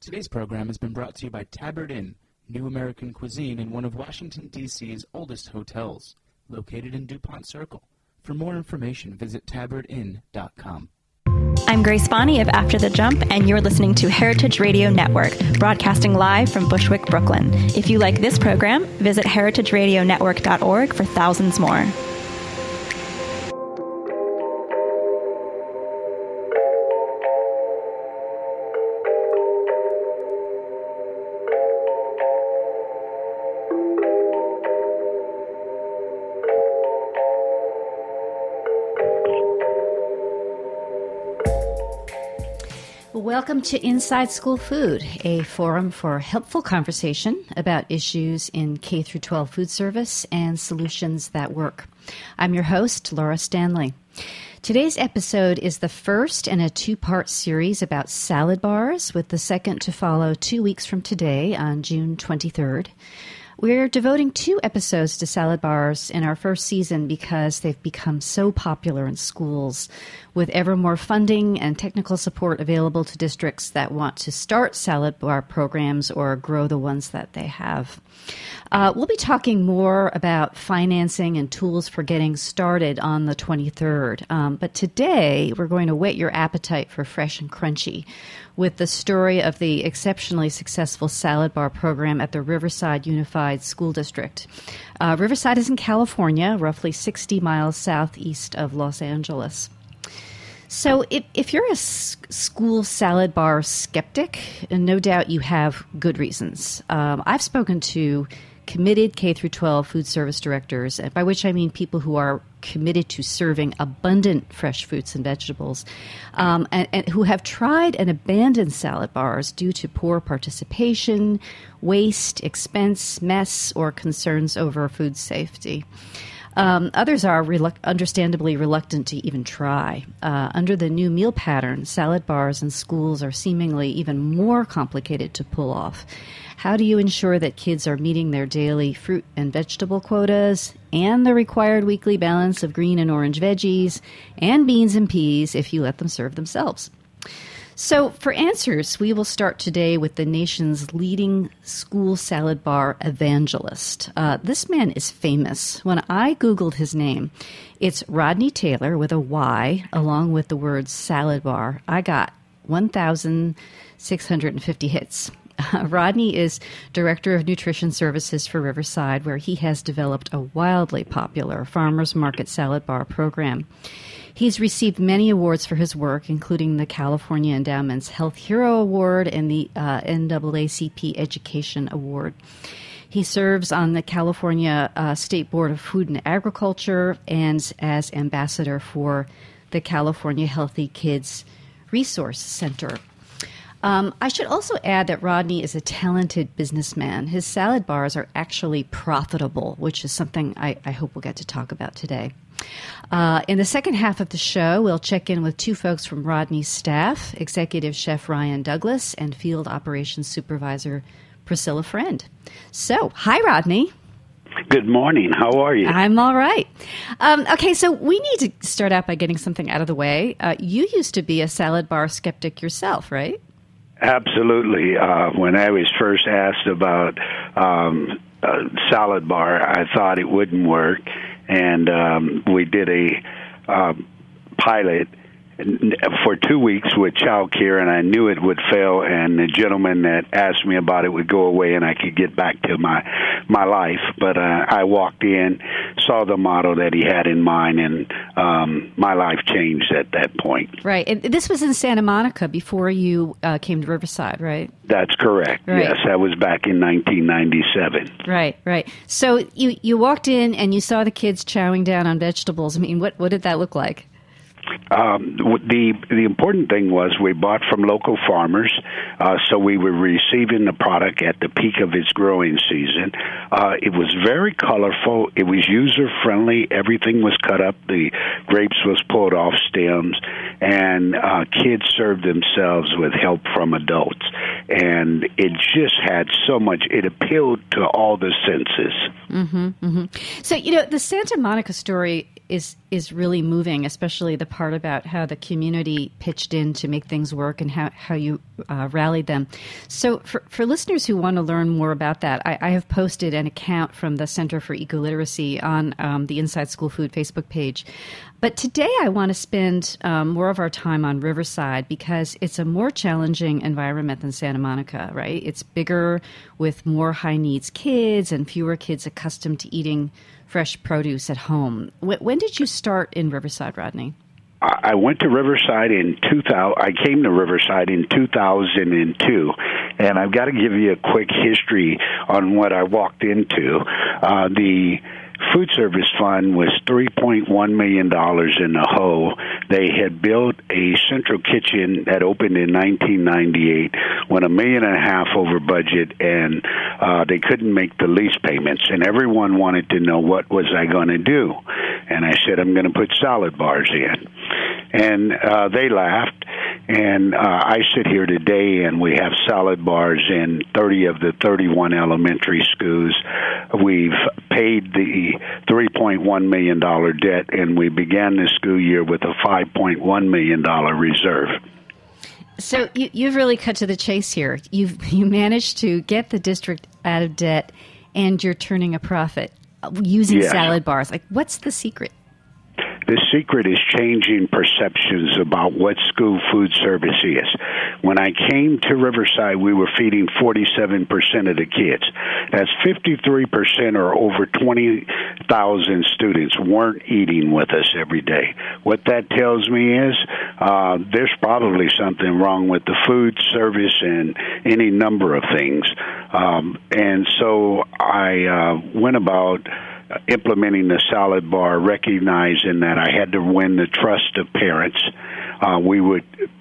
Today's program has been brought to you by Tabard Inn, new American cuisine in one of Washington, D.C.'s oldest hotels, located in DuPont Circle. For more information, visit tabardinn.com. I'm Grace Bonney of After the Jump, and you're listening to Heritage Radio Network, broadcasting live from Bushwick, Brooklyn. If you like this program, visit heritageradionetwork.org for thousands more. Welcome to Inside School Food, a forum for helpful conversation about issues in K-12 food service and solutions that work. I'm your host, Laura Stanley. Today's episode is the first in a two-part series about salad bars, with the second to follow 2 weeks from today on June 23rd. We're devoting 2 episodes to salad bars in our first season because they've become so popular in schools, with ever more funding and technical support available to districts that want to start salad bar programs or grow the ones that they have. We'll be talking more about financing and tools for getting started on the 23rd. But today, we're going to whet your appetite for fresh and crunchy with the story of the exceptionally successful salad bar program at the Riverside Unified School District. Riverside is in California, roughly 60 miles southeast of Los Angeles. So if you're a school salad bar skeptic, and no doubt you have good reasons. I've spoken to committed K-12 food service directors, by which I mean people who are committed to serving abundant fresh fruits and vegetables, and who have tried and abandoned salad bars due to poor participation, waste, expense, mess, or concerns over food safety. Others are understandably reluctant to even try. Under the new meal pattern, salad bars in schools are seemingly even more complicated to pull off. How do you ensure that kids are meeting their daily fruit and vegetable quotas and the required weekly balance of green and orange veggies and beans and peas if you let them serve themselves? So for answers, we will start today with the nation's leading school salad bar evangelist. This man is famous. When I Googled his name, it's Rodney Taylor with a Y, along with the word salad bar. I got 1,650 hits. Rodney is Director of Nutrition Services for Riverside, where he has developed a wildly popular farmers market salad bar program. He's received many awards for his work, including the California Endowment's Health Hero Award and the NAACP Education Award. He serves on the California State Board of Food and Agriculture and as ambassador for the California Healthy Kids Resource Center. I should also add that Rodney is a talented businessman. His salad bars are actually profitable, which is something I hope we'll get to talk about today. In the second half of the show, we'll check in with 2 folks from Rodney's staff, Executive Chef Ryan Douglas and Field Operations Supervisor Priscilla Friend. So, hi, Rodney. Good morning. How are you? I'm all right. Okay, so we need to start out by getting something out of the way. You used to be a salad bar skeptic yourself, right? Absolutely. When I was first asked about salad bar, I thought it wouldn't work, and we did a pilot for 2 weeks with child care, and I knew it would fail, and the gentleman that asked me about it would go away and I could get back to my life. But I walked in, saw the model that he had in mind, and my life changed at that point. Right. And this was in Santa Monica before you came to Riverside, right? That's correct. Right. Yes, that was back in 1997. Right, right. So you walked in and you saw the kids chowing down on vegetables. I mean, what did that look like? The important thing was we bought from local farmers, so we were receiving the product at the peak of its growing season. It was very colorful. It was user-friendly. Everything was cut up. The grapes was pulled off stems, and kids served themselves with help from adults. And it just had so much, it appealed to all the senses. Mm-hmm, mm-hmm. So, the Santa Monica story is really moving, especially the part about how the community pitched in to make things work and how you rallied them. So for listeners who want to learn more about that, I have posted an account from the Center for Ecoliteracy on the Inside School Food Facebook page. But today I want to spend more of our time on Riverside because it's a more challenging environment than Santa Monica, right? It's bigger with more high needs kids and fewer kids accustomed to eating fresh produce at home. When did you start in Riverside, Rodney? I went to Riverside in 2000. I came to Riverside in 2002, and I've got to give you a quick history on what I walked into. The Food Service Fund was $3.1 million in the hole. They had built a central kitchen that opened in 1998, went $1.5 million over budget, and they couldn't make the lease payments. And everyone wanted to know, what was I going to do? And I said, I'm going to put salad bars in. And they laughed. And I sit here today, and we have salad bars in 30 of the 31 elementary schools. We've paid the $3.1 million debt, and we began the school year with a $5.1 million reserve. So you've really cut to the chase here. You managed to get the district out of debt, and you're turning a profit using salad bars. Like, what's the secret? The secret is changing perceptions about what school food service is. When I came to Riverside, we were feeding 47% of the kids. That's 53%, or over 20,000 students weren't eating with us every day. What that tells me is there's probably something wrong with the food service and any number of things. And so I went about implementing the salad bar, recognizing that I had to win the trust of parents. We would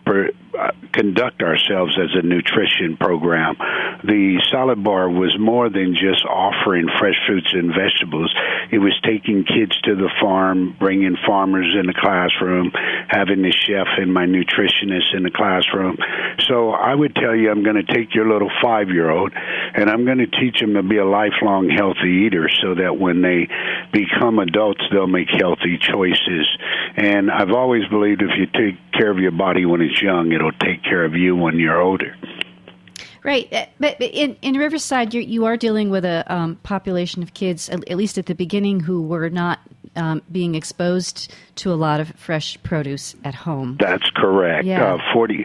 conduct ourselves as a nutrition program. The salad bar was more than just offering fresh fruits and vegetables. It was taking kids to the farm, bringing farmers in the classroom, having the chef and my nutritionist in the classroom. So I would tell you, I'm going to take your little 5-year-old, and I'm going to teach them to be a lifelong healthy eater so that when they become adults, they'll make healthy choices. And I've always believed if you take care of your body when it's young, it'll take care of you when you're older. Right. But in Riverside, you are dealing with a population of kids, at least at the beginning, who were not being exposed to a lot of fresh produce at home. That's correct. Yeah.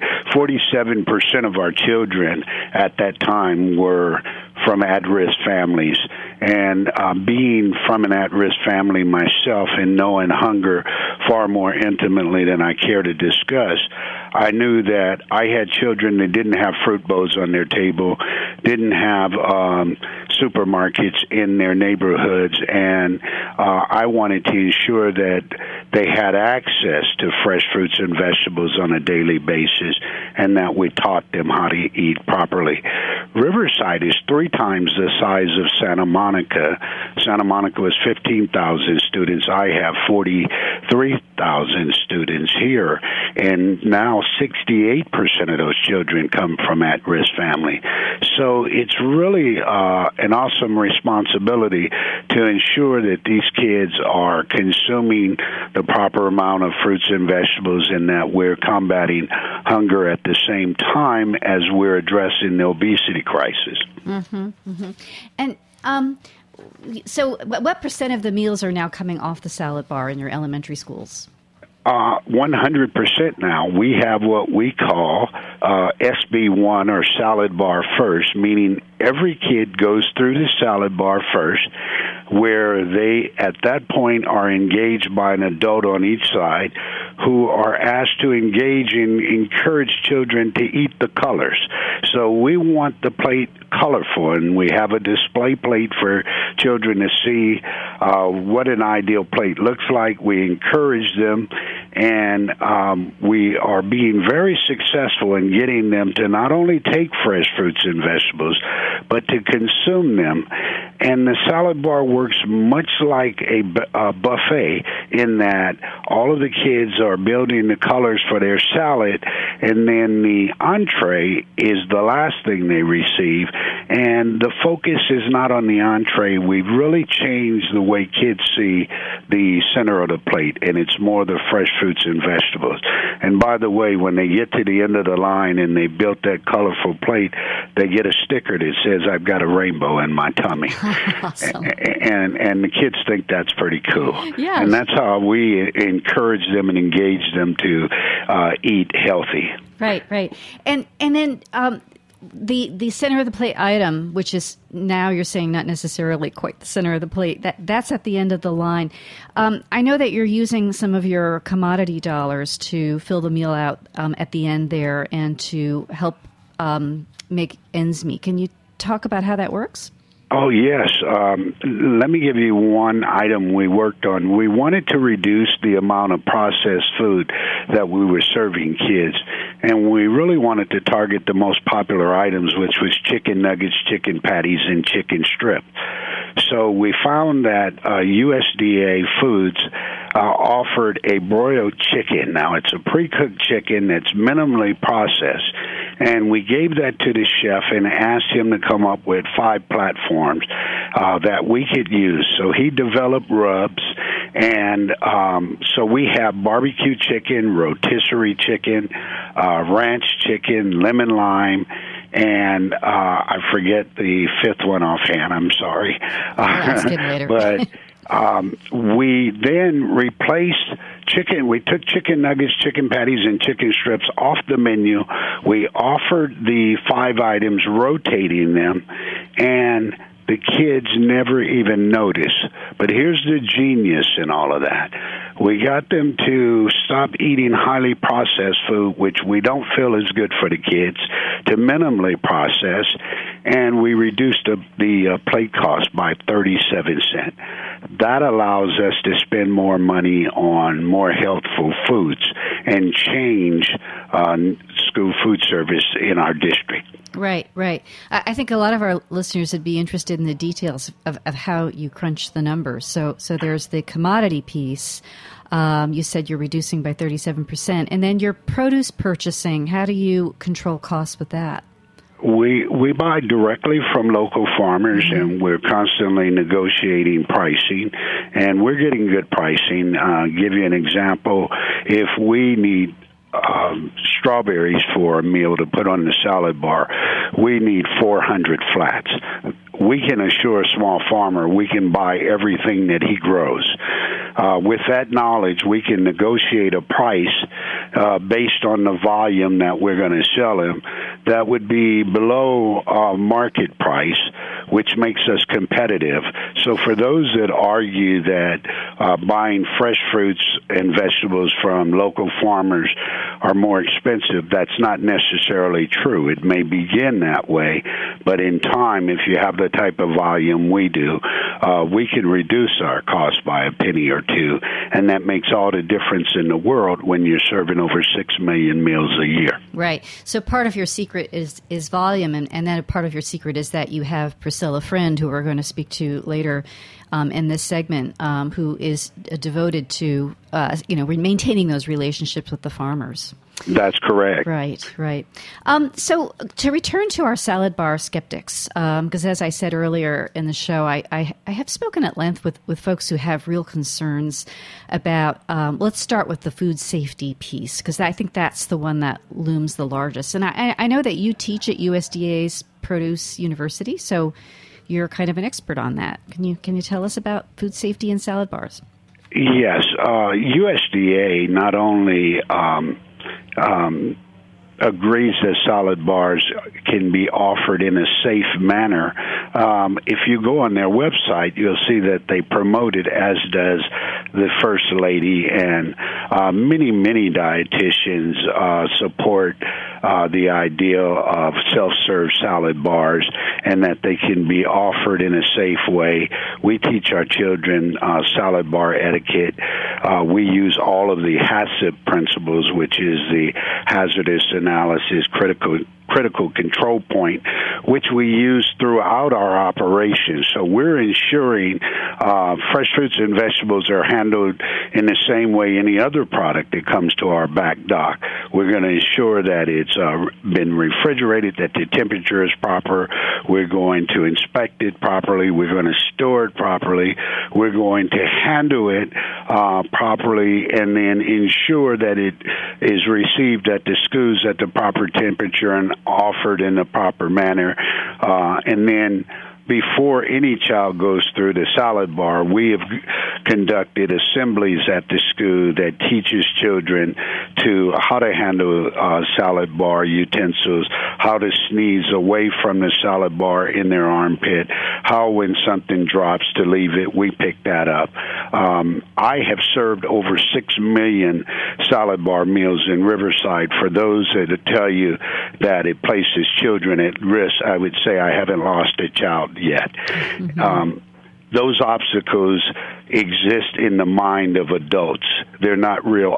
47% of our children at that time were from at-risk families. And being from an at-risk family myself and knowing hunger far more intimately than I care to discuss, I knew that I had children that didn't have fruit bowls on their table, didn't have supermarkets in their neighborhoods, and I wanted to ensure that they had access to fresh fruits and vegetables on a daily basis, and that we taught them how to eat properly. Riverside is 3 times the size of Santa Monica. Santa Monica was 15,000 students. I have 43,000 students here, and now 68% of those children come from at-risk family. So it's really an awesome responsibility to ensure that these kids are consuming the proper amount of fruits and vegetables, and that we're combating hunger at the same time as we're addressing the obesity crisis. Mm-hmm, mm-hmm. And so what percent of the meals are now coming off the salad bar in your elementary schools? 100% now. We have what we call SB1, or salad bar first, meaning every kid goes through the salad bar first, where they, at that point, are engaged by an adult on each side who are asked to engage and encourage children to eat the colors. So we want the plate colorful, and we have a display plate for children to see what an ideal plate looks like. We encourage them, and we are being very successful in getting them to not only take fresh fruits and vegetables, but to consume them. And the salad bar works much like a buffet in that all of the kids are building the colors for their salad, and then the entree is the last thing they receive. And the focus is not on the entree. We've really changed the way kids see the center of the plate, and it's more the fresh fruits and vegetables. And by the way, when they get to the end of the line and they built that colorful plate, they get a sticker that says, "I've got a rainbow in my tummy." Awesome. And the kids think that's pretty cool. Yes. And that's how we encourage them and engage them to eat healthy. Right. And then the center of the plate item, which is now you're saying not necessarily quite the center of the plate, that's at the end of the line. I know that you're using some of your commodity dollars to fill the meal out at the end there and to help make ends meet. Can you talk about how that works? Oh, yes. Let me give you one item we worked on. We wanted to reduce the amount of processed food that we were serving kids, and we really wanted to target the most popular items, which was chicken nuggets, chicken patties, and chicken strip. So we found that USDA Foods offered a broiled chicken. Now, it's a pre-cooked chicken that's minimally processed, and we gave that to the chef and asked him to come up with 5 platforms that we could use. So he developed rubs, and so we have barbecue chicken, rotisserie chicken, ranch chicken, lemon lime, and I forget the 5th one offhand. I'm sorry. Ask him later. But we then replaced chicken. We took chicken nuggets, chicken patties, and chicken strips off the menu. We offered the 5 items, rotating them, and the kids never even noticed. But here's the genius in all of that. We got them to stop eating highly processed food, which we don't feel is good for the kids, to minimally processed, and we reduced the plate cost by 37 cents. That allows us to spend more money on more healthful foods and change school food service in our district. Right. I think a lot of our listeners would be interested in the details of how you crunch the numbers. So there's the commodity piece. You said you're reducing by 37%. And then your produce purchasing, how do you control costs with that? We buy directly from local farmers, and we're constantly negotiating pricing, and we're getting good pricing. Give you an example. If we need strawberries for a meal to put on the salad bar, we need 400 flats. We can assure a small farmer we can buy everything that he grows. With that knowledge, we can negotiate a price based on the volume that we're going to sell him that would be below market price, which makes us competitive. So for those that argue that buying fresh fruits and vegetables from local farmers are more expensive, that's not necessarily true. It may begin that way, but in time, if you have the type of volume we do, we can reduce our cost by a penny or two, and that makes all the difference in the world when you're serving over 6 million meals a year. Right. So part of your secret is volume, and then a part of your secret is that you have Priscilla Friend, who we're going to speak to later in this segment, who is devoted to maintaining those relationships with the farmers. That's correct. Right. So to return to our salad bar skeptics, because as I said earlier in the show, I have spoken at length with folks who have real concerns about, let's start with the food safety piece, because I think that's the one that looms the largest. And I know that you teach at USDA's Produce University, so you're kind of an expert on that. Can you tell us about food safety in salad bars? Yes. USDA not only agrees that salad bars can be offered in a safe manner. If you go on their website, you'll see that they promote it, as does the First Lady, and many dietitians support the idea of self-serve salad bars and that they can be offered in a safe way. We teach our children salad bar etiquette. We use all of the HACCP principles, which is the hazardous analysis, critical critical control point, which we use throughout our operations. So we're ensuring fresh fruits and vegetables are handled in the same way any other product that comes to our back dock. We're going to ensure that it's been refrigerated, that the temperature is proper. We're going to inspect it properly. We're going to store it properly. We're going to handle it properly, and then ensure that it is received at the schools at the proper temperature and offered in the proper manner. And then before any child goes through the salad bar, we have conducted assemblies at the school that teaches children to how to handle salad bar utensils, how to sneeze away from the salad bar in their armpit, how when something drops to leave it, we pick that up. I have served over 6 million salad bar meals in Riverside. For those that tell you that it places children at risk, I would say I haven't lost a child yet. Mm-hmm. Those obstacles exist in the mind of adults. They're not real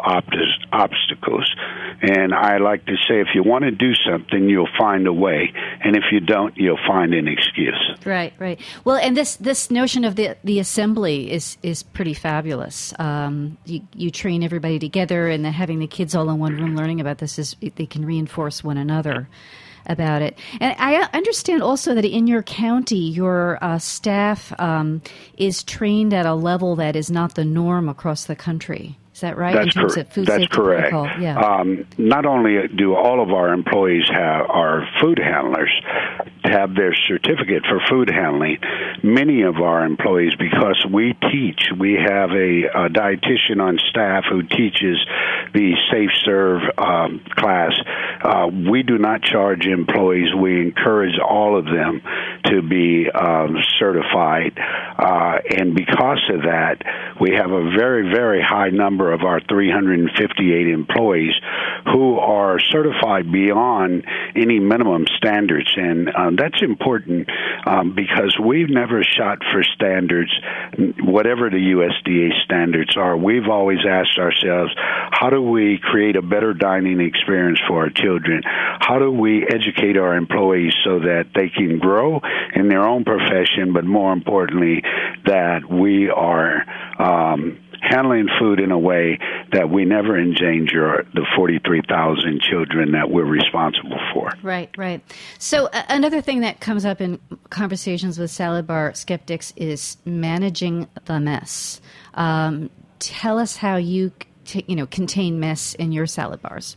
obstacles. And I like to say, if you want to do something, you'll find a way. And if you don't, you'll find an excuse. Right, right. Well, and this notion of the assembly is pretty fabulous. You train everybody together, and then having the kids all in one room learning about this, they can reinforce one another about it. And I understand also that in your county, your staff is trained at a level that is not the norm across the country. Is that right? That's correct. That's correct. Yeah. Not only do all of our employees are food handlers, have their certificate for food handling, many of our employees, because we have a dietitian on staff who teaches the Safe Serve class. We do not charge employees. We encourage all of them to be certified. And because of that, we have a very, very high number of our 358 employees who are certified beyond any minimum standards. And that's important because we've never shot for standards, whatever the USDA standards are. We've always asked ourselves, how do we create a better dining experience for our children? How do we educate our employees so that they can grow in their own profession, but more importantly, that we are handling food in a way that we never endanger the 43,000 children that we're responsible for. Right, right. So another thing that comes up in conversations with salad bar skeptics is managing the mess. Tell us how you contain mess in your salad bars.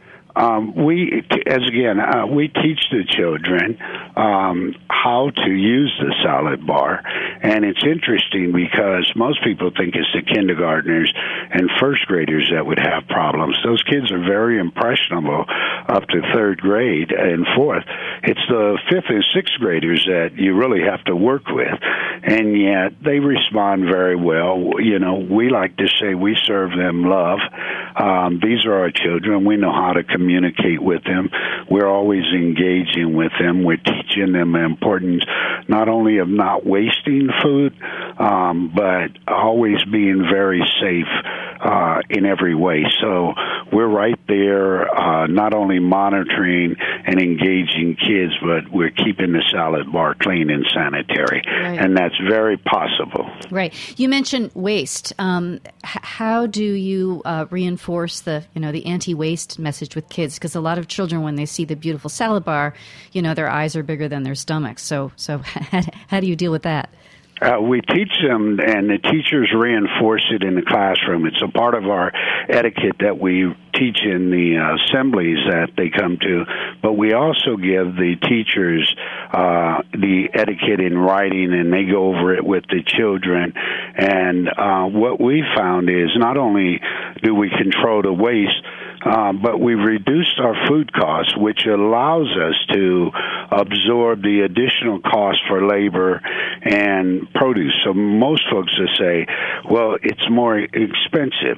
We teach the children how to use the salad bar, and it's interesting because most people think it's the kindergartners and first graders that would have problems. Those kids are very impressionable up to third grade and fourth. It's the fifth and sixth graders that you really have to work with, and yet they respond very well. You know, we like to say we serve them love. These are our children. We know how to communicate with them. We're always engaging with them. We're teaching them the importance not only of not wasting food, but always being very safe in every way. So we're right there, not only monitoring and engaging kids, but we're keeping the salad bar clean and sanitary. Right. And that's very possible. Right. You mentioned waste. How do you reinforce the anti-waste message with kids? Because a lot of children, when they see the beautiful salad bar, their eyes are bigger than their stomachs. So how do you deal with that? We teach them, and the teachers reinforce it in the classroom. It's a part of our etiquette that we teach in the assemblies that they come to, but we also give the teachers the etiquette in writing, and they go over it with the children. And what we found is not only do we control the waste, but we've reduced our food costs, which allows us to absorb the additional cost for labor and produce. So most folks will say, well, it's more expensive.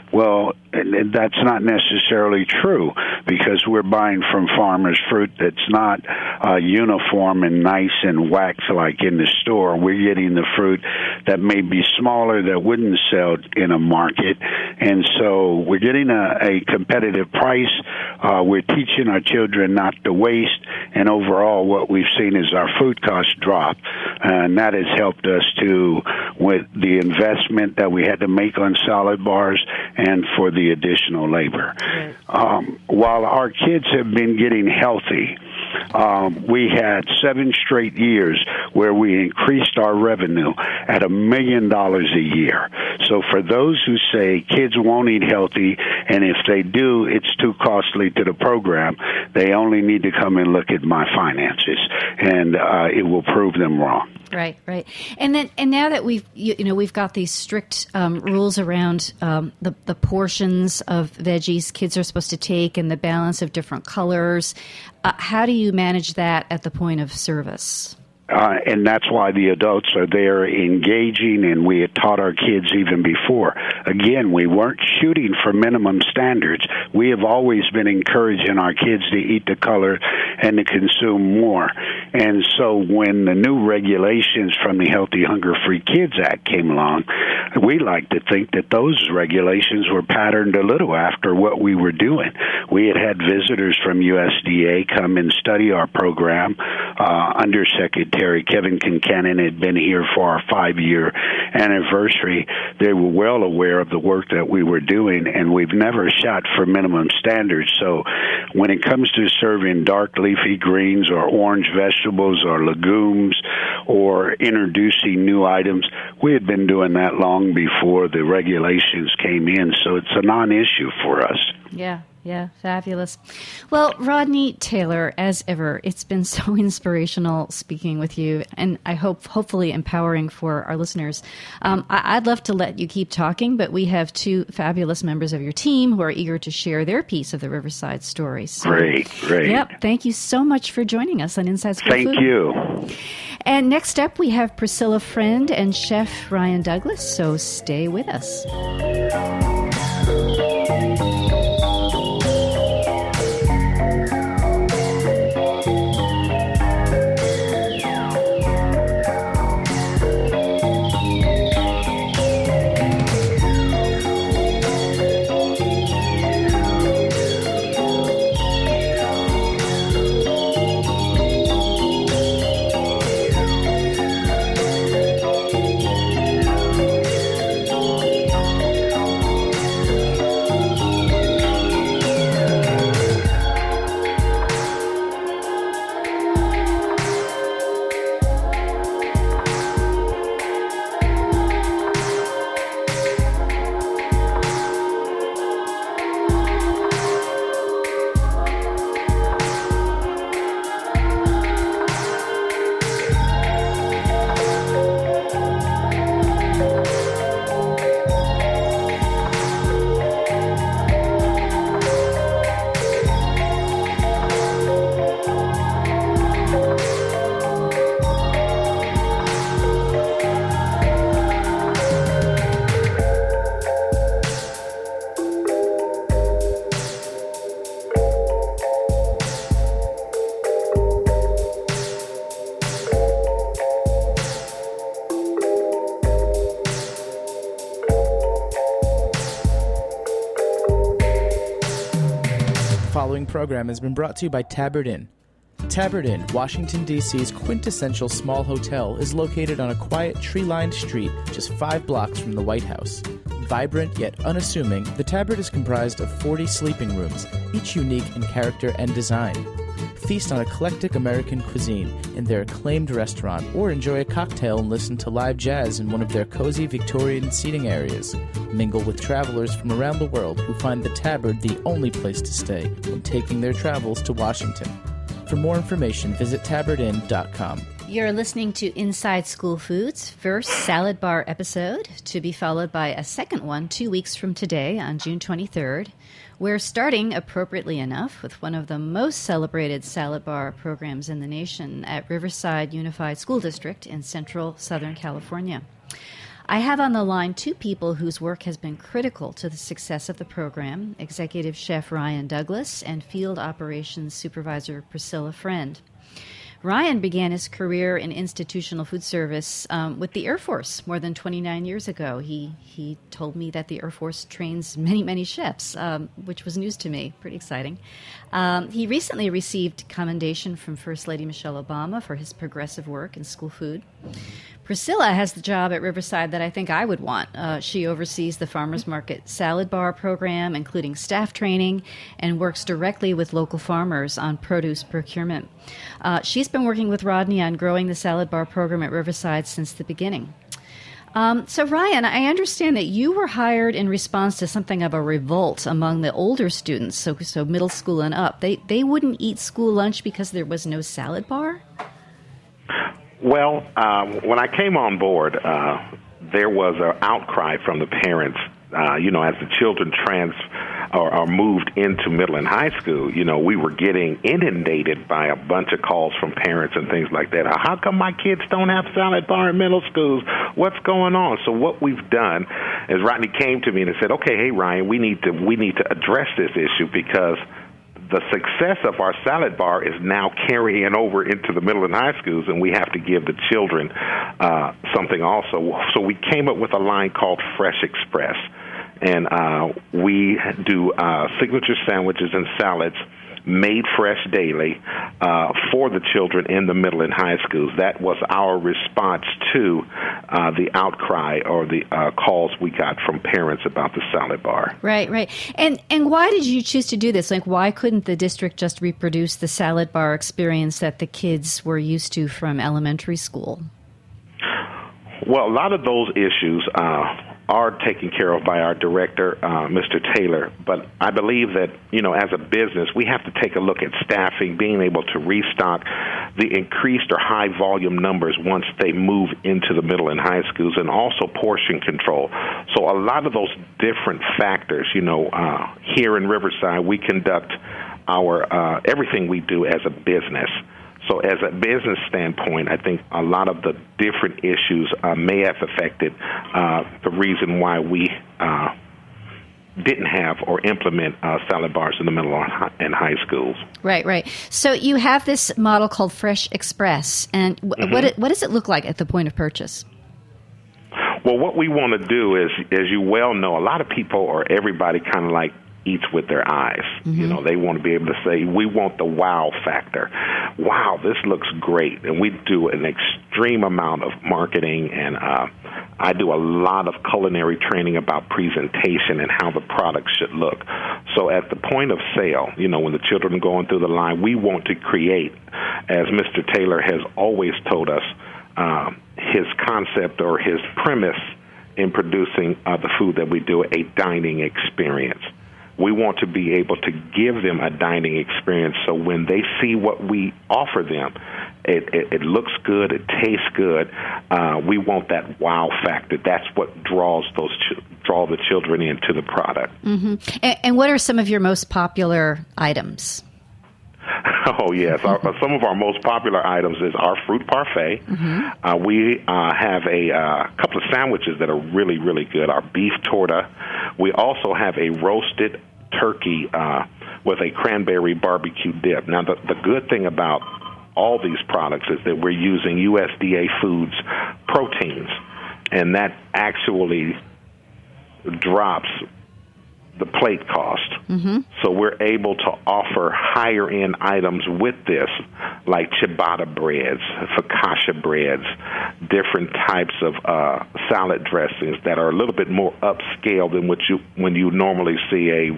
Well, and that's not necessarily true, because we're buying from farmers fruit that's not uniform and nice and waxed like in the store. We're getting the fruit that may be smaller that wouldn't sell in a market, and so we're getting a competitive price. We're teaching our children not to waste, and overall what we've seen is our food costs drop, and that has helped us with the investment that we had to make on salad bars and for the additional labor. Right. While our kids have been getting healthy, we had 7 straight years where we increased our revenue at $1 million a year. So for those who say kids won't eat healthy, and if they do, it's too costly to the program, they only need to come and look at my finances, and it will prove them wrong. Right. And now that we've got these strict rules around the portions of veggies kids are supposed to take and the balance of different colors, how do you manage that at the point of service? And that's why the adults are there engaging, and we had taught our kids even before. Again, we weren't shooting for minimum standards. We have always been encouraging our kids to eat the color and to consume more. And so when the new regulations from the Healthy Hunger Free Kids Act came along, we like to think that those regulations were patterned a little after what we were doing. We had visitors from USDA come and study our program. Undersecretary Kevin Kincannon had been here for our 5-year anniversary. They were well aware of the work that we were doing, and we've never shot for minimum standards. So when it comes to serving dark leafy greens or orange vegetables or legumes or introducing new items, we had been doing that long before the regulations came in, so it's a non-issue for us. Yeah, fabulous. Well, Rodney Taylor, as ever, it's been so inspirational speaking with you, and I hope hopefully empowering for our listeners. I'd love to let you keep talking, but we have 2 fabulous members of your team who are eager to share their piece of the Riverside story. So, great. Yep, thank you so much for joining us on Inside School Food. Thank you. And next up, we have Priscilla Friend and Chef Ryan Douglas, so stay with us. following program has been brought to you by Tabard Inn. Tabard Inn, Washington, D.C.'s quintessential small hotel, is located on a quiet, tree-lined street just 5 blocks from the White House. Vibrant yet unassuming, the Tabard is comprised of 40 sleeping rooms, each unique in character and design. Feast on eclectic American cuisine in their acclaimed restaurant, or enjoy a cocktail and listen to live jazz in one of their cozy Victorian seating areas. Mingle with travelers from around the world who find the Tabard the only place to stay when taking their travels to Washington. For more information, visit tabardinn.com. You're listening to Inside School Foods' first salad bar episode, to be followed by a second one 2 weeks from today on June 23rd. We're starting, appropriately enough, with one of the most celebrated salad bar programs in the nation at Riverside Unified School District in central Southern California. I have on the line two people whose work has been critical to the success of the program, Executive Chef Ryan Douglas and Field Operations Supervisor Priscilla Friend. Ryan began his career in institutional food service with the Air Force more than 29 years ago. He told me that the Air Force trains many, many chefs, which was news to me. Pretty exciting. He recently received commendation from First Lady Michelle Obama for his progressive work in school food. Priscilla has the job at Riverside that I think I would want. She oversees the Farmers Market Salad Bar program, including staff training, and works directly with local farmers on produce procurement. She's been working with Rodney on growing the Salad Bar program at Riverside since the beginning. So, Ryan, I understand that you were hired in response to something of a revolt among the older students, so middle school and up. They wouldn't eat school lunch because there was no salad bar? Well, when I came on board, there was an outcry from the parents, as the children are moved into middle and high school. We were getting inundated by a bunch of calls from parents and things like that. How come my kids don't have salad bar in middle schools? What's going on? So what we've done is Rodney came to me and said, okay, hey, Ryan, we need to address this issue because the success of our salad bar is now carrying over into the middle and high schools, and we have to give the children something also. So we came up with a line called Fresh Express, and we do signature sandwiches and salads made fresh daily for the children in the middle and high schools. That was our response to the outcry or the calls we got from parents about the salad bar. Right. And why did you choose to do this? Like, why couldn't the district just reproduce the salad bar experience that the kids were used to from elementary school? Well, a lot of those issues are taken care of by our director, Mr. Taylor. But I believe that, as a business, we have to take a look at staffing, being able to restock the increased or high volume numbers once they move into the middle and high schools, and also portion control. So a lot of those different factors, here in Riverside, we conduct our everything we do as a business. So as a business standpoint, I think a lot of the different issues may have affected the reason why we didn't have or implement salad bars in the middle and high schools. Right. So you have this model called Fresh Express, and what does it look like at the point of purchase? Well, what we want to do is, as you well know, a lot of people or everybody kind of like eats with their eyes. They want to be able to say, we want the wow factor. Wow, this looks great. And we do an extreme amount of marketing, and I do a lot of culinary training about presentation and how the product should look. So at the point of sale, when the children are going through the line, we want to create, as Mr. Taylor has always told us, his concept or his premise in producing the food that we do, a dining experience. We want to be able to give them a dining experience so when they see what we offer them, it looks good, it tastes good. We want that wow factor. That's what draw the children into the product. And what are some of your most popular items? Oh, yes. Some of our most popular items is our fruit parfait. We have a couple of sandwiches that are really, really good. Our beef torta. We also have a roasted turkey with a cranberry barbecue dip. Now, the good thing about all these products is that we're using USDA Foods proteins, and that actually drops the plate cost. So we're able to offer higher-end items with this, like ciabatta breads, focaccia breads, different types of salad dressings that are a little bit more upscale than when you normally see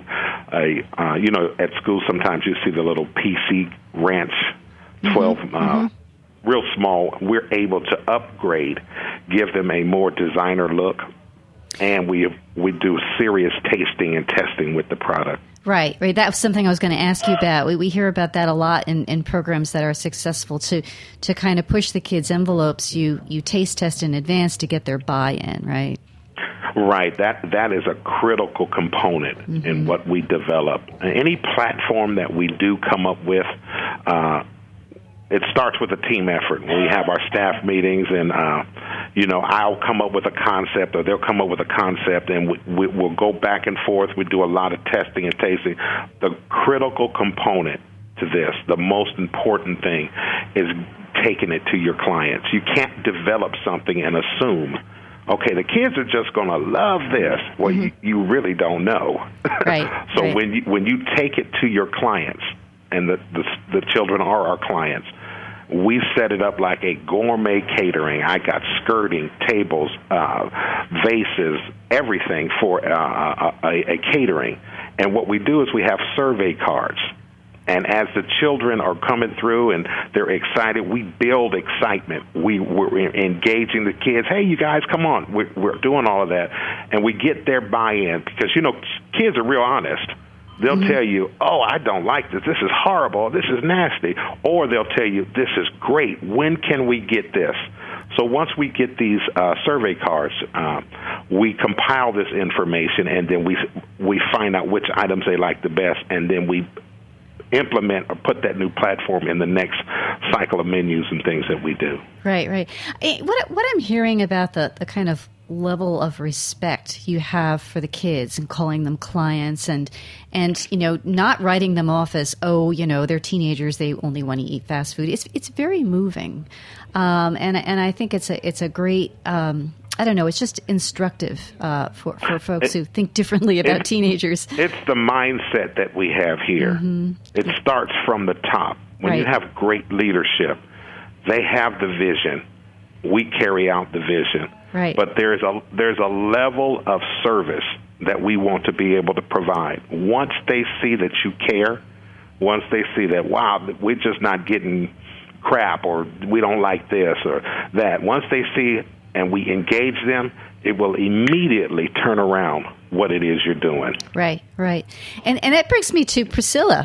at school. Sometimes you see the little PC Ranch 12 real small. We're able to upgrade, give them a more designer look, and we do serious tasting and testing with the product. Right. That was something I was going to ask you about. We hear about that a lot in programs that are successful to kind of push the kids' envelopes. You taste test in advance to get their buy-in, right? Right. That is a critical component in what we develop. Any platform that we do come up with, it starts with a team effort. We have our staff meetings, and I'll come up with a concept or they'll come up with a concept, and we'll go back and forth. We do a lot of testing and tasting. The critical component to this, the most important thing, is taking it to your clients. You can't develop something and assume, okay, the kids are just going to love this. Well, you really don't know. Right. So right. when you take it to your clients, and the children are our clients, we set it up like a gourmet catering. I got skirting, tables, vases, everything for a catering. And what we do is we have survey cards. And as the children are coming through and they're excited, we build excitement. We're engaging the kids. Hey, you guys, come on. We're doing all of that. And we get their buy-in because, kids are real honest. They'll tell you, oh, I don't like this. This is horrible. This is nasty. Or they'll tell you, this is great. When can we get this? So once we get these survey cards, we compile this information, and then we find out which items they like the best, and then we implement or put that new platform in the next cycle of menus and things that we do. Right, right. What I'm hearing about the kind of level of respect you have for the kids and calling them clients and not writing them off as, they're teenagers, they only want to eat fast food. It's very moving. And I think it's a great it's just instructive for folks who think differently about teenagers. It's the mindset that we have here. Mm-hmm. It starts from the top. When you have great leadership, they have the vision. We carry out the vision. Right. But there's a level of service that we want to be able to provide. Once they see that you care, once they see that, wow, we're just not getting crap, or we don't like this or that, once they see and we engage them, it will immediately turn around what it is you're doing. Right, right. And that brings me to Priscilla.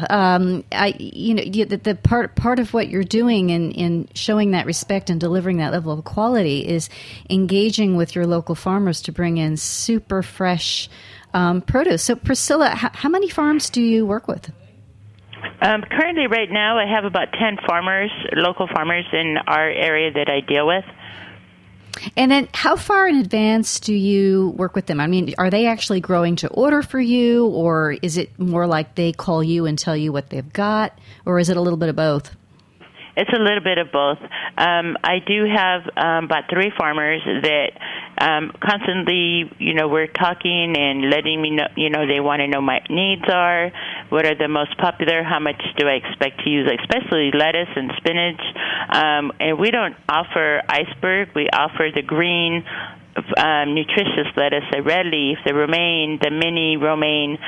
The part of what you're doing in showing that respect and delivering that level of quality is engaging with your local farmers to bring in super fresh produce. So Priscilla, how many farms do you work with? Currently, right now, I have about 10 local farmers in our area that I deal with. And then how far in advance do you work with them? I mean, are they actually growing to order for you, or is it more like they call you and tell you what they've got, or is it a little bit of both? It's a little bit of both. I do have about 3 farmers that constantly, we're talking and letting me know, they want to know my needs are, what are the most popular, how much do I expect to use, especially lettuce and spinach. And we don't offer iceberg. We offer the green, nutritious lettuce, the red leaf, the romaine, the mini romaine,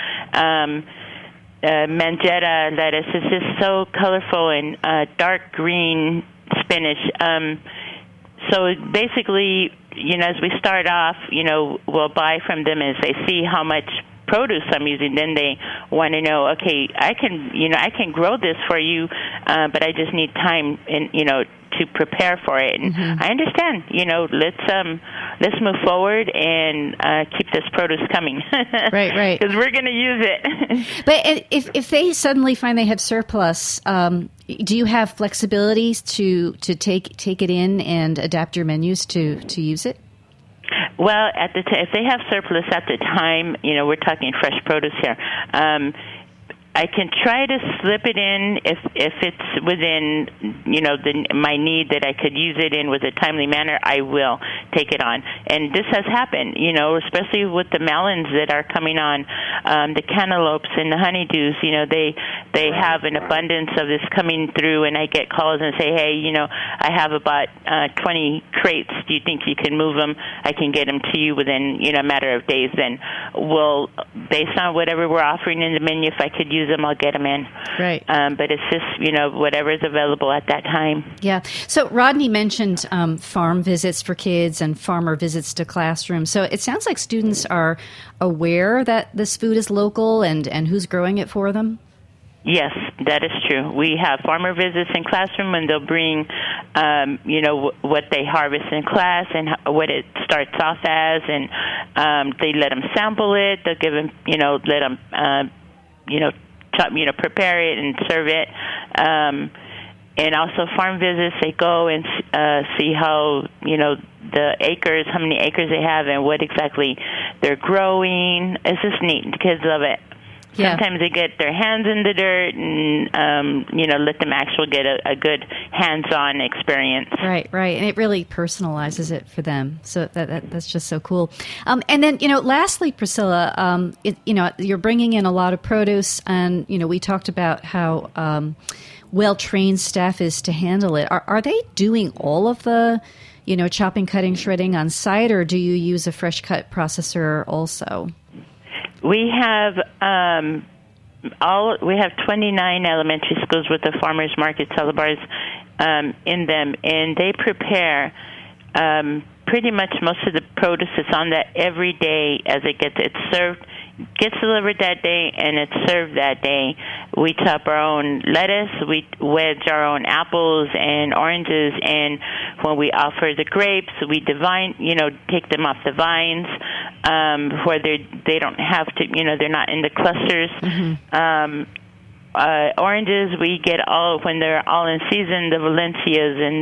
Mangetta lettuce is just so colorful, and dark green spinach. So basically, as we start off, we'll buy from them as they see how much produce I'm using. Then they want to know, okay, I can grow this for you, but I just need time and to prepare for it. And I understand. Let's move forward and keep this produce coming. Right. Because we're going to use it. But if they suddenly find they have surplus, do you have flexibility to take it in and adapt your menus to use it? Well, if they have surplus at the time, we're talking fresh produce here. I can try to slip it in if it's within my need that I could use it in with a timely manner. I will take it on, and this has happened. Especially with the melons that are coming on, the cantaloupes and the honeydews. They have an abundance of this coming through, and I get calls and say, hey, I have about 20 crates. Do you think you can move them? I can get them to you within a matter of days. Then we'll, based on whatever we're offering in the menu, if I could use them, I'll get them in. Right. But it's just, whatever is available at that time. Yeah. So Rodney mentioned farm visits for kids and farmer visits to classrooms. So it sounds like students are aware that this food is local and who's growing it for them. Yes, that is true. We have farmer visits in classroom, and they'll bring, what they harvest in class and what it starts off as, and they let them sample it. They'll give them, let them, prepare it and serve it. And also farm visits, they go and see how, the acres, how many acres they have, and what exactly they're growing. It's just neat. The kids love it. Yeah. Sometimes they get their hands in the dirt and, let them actually get a good hands-on experience. Right. And it really personalizes it for them. So that's just so cool. And then, lastly, Priscilla, you're bringing in a lot of produce, and, we talked about how well-trained staff is to handle it. Are they doing all of the, chopping, cutting, shredding on site, or do you use a fresh cut processor also? We have 29 elementary schools with the farmers market salad bars in them, and they prepare pretty much most of the produce is on that every day as gets delivered that day, and it's served that day. We chop our own lettuce, we wedge our own apples and oranges, and when we offer the grapes, we take them off the vines where they don't have to, they're not in the clusters. Mm-hmm. Oranges, we get when they're all in season, the Valencias and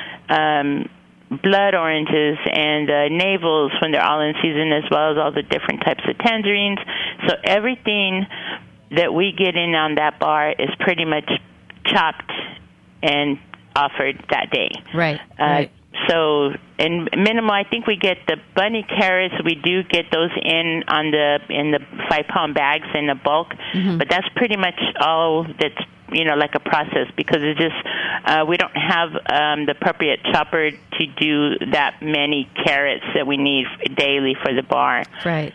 the blood oranges and navels when they're all in season, as well as all the different types of tangerines. So everything that we get in on that bar is pretty much chopped and offered that day. Right. So, in minimal, I think we get the bunny carrots. We do get those in the 5-pound bags in the bulk, mm-hmm. but that's pretty much all that's like a process, because it's just we don't have the appropriate chopper to do that many carrots that we need daily for the bar. Right.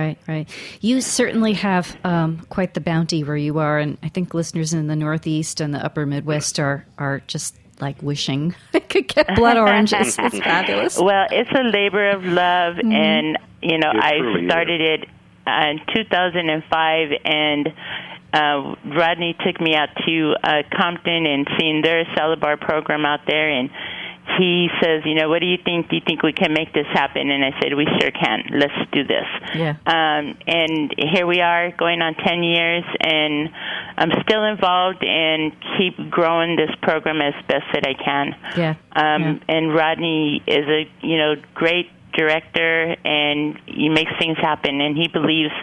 You certainly have quite the bounty where you are, and I think listeners in the Northeast and the Upper Midwest are just like wishing they could get blood oranges. It's fabulous. Well, it's a labor of love, mm-hmm. and I started it in 2005, and Rodney took me out to Compton and seen their salad bar program out there, and he says, what do you think? Do you think we can make this happen? And I said, we sure can. Let's do this. Yeah. And here we are going on 10 years, and I'm still involved and keep growing this program as best that I can. Yeah. And Rodney is a great director, and he makes things happen, and he believes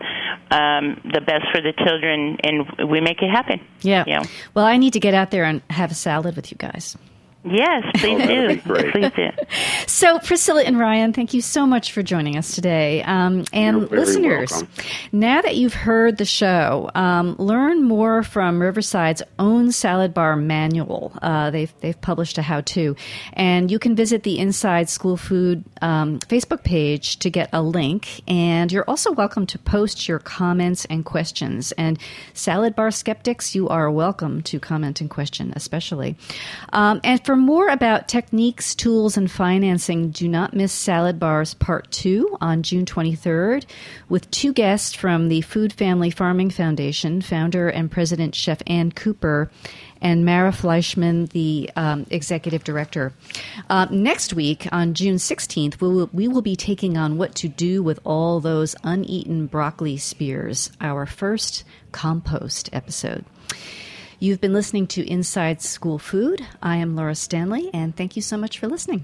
the best for the children, and we make it happen. Yeah. Well, I need to get out there and have a salad with you guys. Yes, please do. Please do. So, Priscilla and Ryan, thank you so much for joining us today. And listeners, welcome. Now that you've heard the show, learn more from Riverside's own salad bar manual. They've published a how-to, and you can visit the Inside School Food Facebook page to get a link. And you're also welcome to post your comments and questions. And salad bar skeptics, you are welcome to comment and question, especially. And for more about techniques, tools, and financing, do not miss Salad Bars Part 2 on June 23rd with 2 guests from the Food Family Farming Foundation, founder and president Chef Ann Cooper, and Mara Fleischman, the executive director. Next week, on June 16th, we will be taking on what to do with all those uneaten broccoli spears, our first compost episode. You've been listening to Inside School Food. I am Laura Stanley, and thank you so much for listening.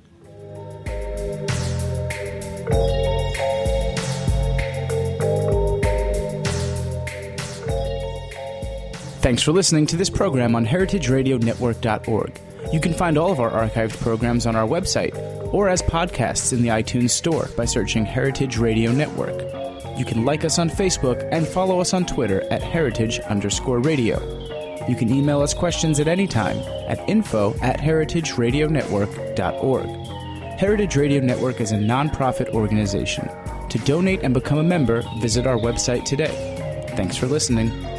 Thanks for listening to this program on heritageradionetwork.org. You can find all of our archived programs on our website or as podcasts in the iTunes Store by searching Heritage Radio Network. You can like us on Facebook and follow us on Twitter at @heritage_radio. You can email us questions at any time at info@heritageradionetwork.org. Heritage Radio Network is a nonprofit organization. To donate and become a member, visit our website today. Thanks for listening.